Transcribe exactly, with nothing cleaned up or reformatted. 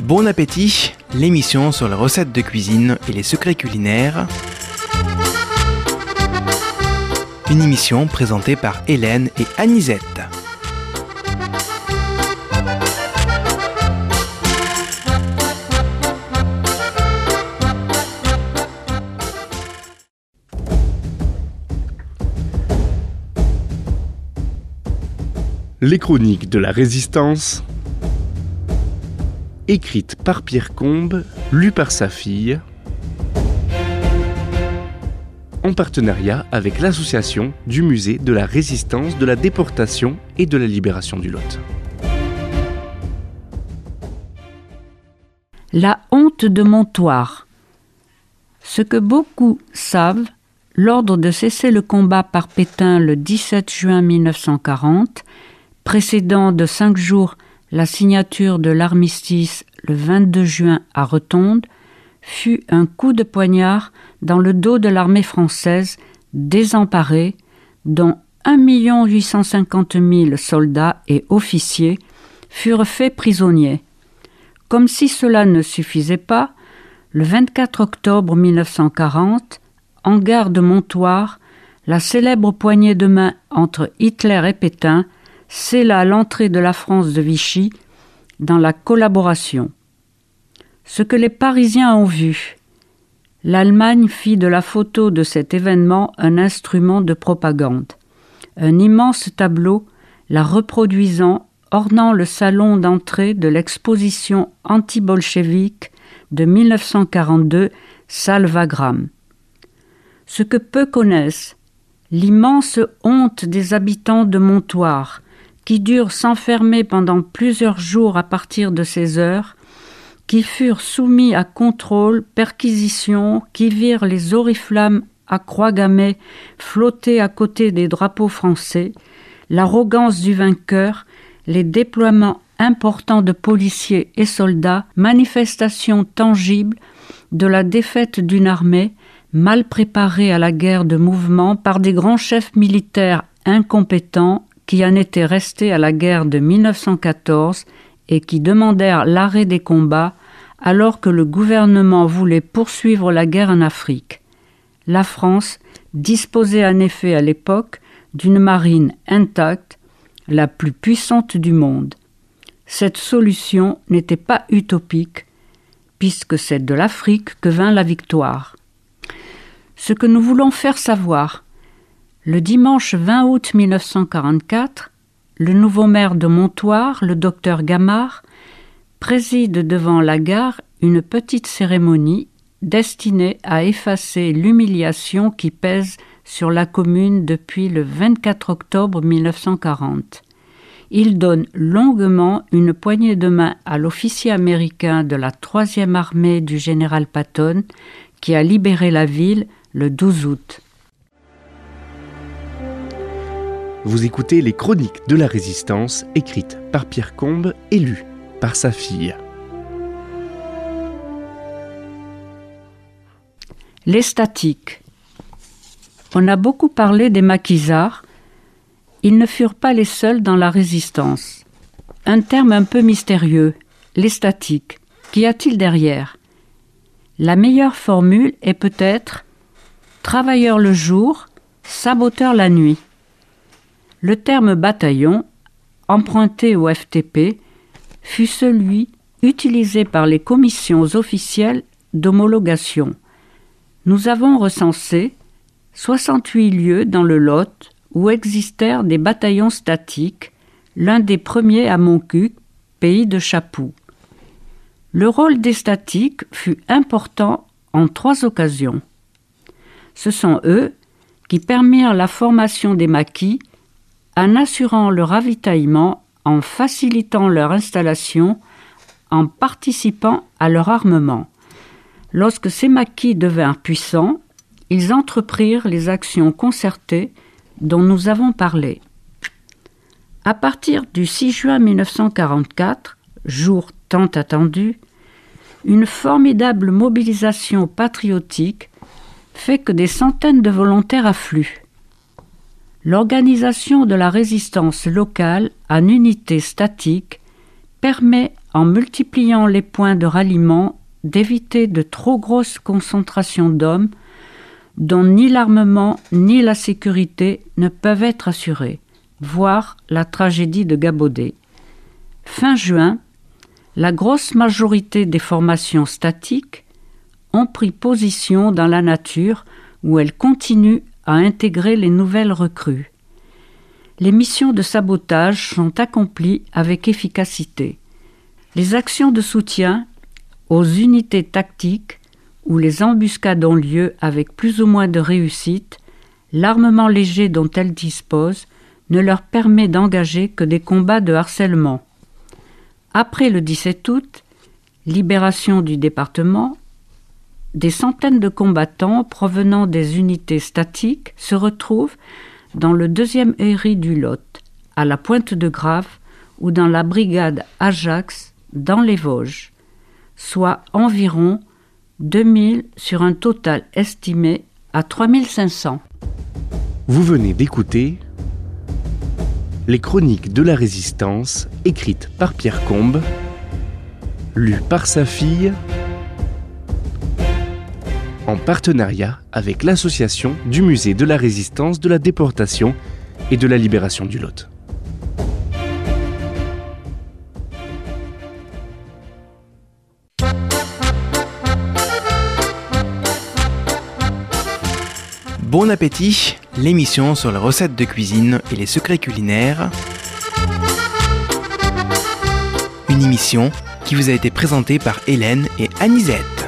Bon appétit, l'émission sur les recettes de cuisine et les secrets culinaires. Une émission présentée par Hélène et Anisette. Les chroniques de la Résistance, écrites par Pierre Combe, lues par sa fille, en partenariat avec l'association du Musée de la Résistance, de la Déportation et de la Libération du Lot. La honte de Montoire. Ce que beaucoup savent, l'ordre de cesser le combat par Pétain le dix-sept juin mille neuf cent quarante, précédant de cinq jours la signature de l'armistice le vingt-deux juin à Rotonde, fut un coup de poignard dans le dos de l'armée française désemparée, dont un million huit cent cinquante mille soldats et officiers furent faits prisonniers. Comme si cela ne suffisait pas, le vingt-quatre octobre mille neuf cent quarante, en gare de Montoire, la célèbre poignée de main entre Hitler et Pétain scella l'entrée de la France de Vichy dans la collaboration. Ce que les Parisiens ont vu, l'Allemagne fit de la photo de cet événement un instrument de propagande. Un immense tableau, la reproduisant, ornant le salon d'entrée de l'exposition anti-bolchevique de mille neuf cent quarante-deux, salle Wagram. Ce que peu connaissent, l'immense honte des habitants de Montoire, qui durent s'enfermer pendant plusieurs jours à partir de ces heures, qui furent soumis à contrôle, perquisition, qui virent les oriflammes à croix gammée flotter à côté des drapeaux français, l'arrogance du vainqueur, les déploiements importants de policiers et soldats, manifestations tangibles de la défaite d'une armée mal préparée à la guerre de mouvement par des grands chefs militaires incompétents qui en étaient restés à la guerre de mille neuf cent quatorze et qui demandèrent l'arrêt des combats alors que le gouvernement voulait poursuivre la guerre en Afrique. La France disposait en effet à l'époque d'une marine intacte, la plus puissante du monde. Cette solution n'était pas utopique, puisque c'est de l'Afrique que vint la victoire. Ce que nous voulons faire savoir, le dimanche vingt août mille neuf cent quarante-quatre, le nouveau maire de Montoire, le docteur Gamard, préside devant la gare une petite cérémonie destinée à effacer l'humiliation qui pèse sur la commune depuis le vingt-quatre octobre mille neuf cent quarante. Il donne longuement une poignée de main à l'officier américain de la troisième armée du général Patton, qui a libéré la ville le douze août. Vous écoutez les chroniques de la Résistance, écrites par Pierre Combe et lues par sa fille. Les statiques. On a beaucoup parlé des maquisards. Ils ne furent pas les seuls dans la Résistance. Un terme un peu mystérieux, les statiques. Qu'y a-t-il derrière ? La meilleure formule est peut-être « travailleur le jour, saboteur la nuit ». Le terme bataillon, emprunté au F T P, fut celui utilisé par les commissions officielles d'homologation. Nous avons recensé soixante-huit lieux dans le Lot où existèrent des bataillons statiques, l'un des premiers à Montcuq, pays de Chapoux. Le rôle des statiques fut important en trois occasions. Ce sont eux qui permirent la formation des maquis en assurant le ravitaillement, en facilitant leur installation, en participant à leur armement. Lorsque ces maquis devinrent puissants, ils entreprirent les actions concertées dont nous avons parlé. À partir du six juin mille neuf cent quarante-quatre, jour tant attendu, une formidable mobilisation patriotique fait que des centaines de volontaires affluent. L'organisation de la résistance locale en unité statique permet en multipliant les points de ralliement, d'éviter de trop grosses concentrations d'hommes dont ni l'armement ni la sécurité ne peuvent être assurés, voire la tragédie de Gabaudet. Fin juin, la grosse majorité des formations statiques ont pris position dans la nature où elles continuent à intégrer les nouvelles recrues. Les missions de sabotage sont accomplies avec efficacité. Les actions de soutien aux unités tactiques où les embuscades ont lieu avec plus ou moins de réussite, l'armement léger dont elles disposent ne leur permet d'engager que des combats de harcèlement. Après le dix-sept août, libération du département, des centaines de combattants provenant des unités statiques se retrouvent dans le deuxième E R I du Lot, à la Pointe-de-Grave ou dans la brigade Ajax dans les Vosges, soit environ deux mille sur un total estimé à trois mille cinq cents. Vous venez d'écouter les chroniques de la Résistance, écrites par Pierre Combes, lues par sa fille, en partenariat avec l'association du Musée de la Résistance, de la Déportation et de la Libération du Lot. Bon appétit, l'émission sur les recettes de cuisine et les secrets culinaires. Une émission qui vous a été présentée par Hélène et Anisette.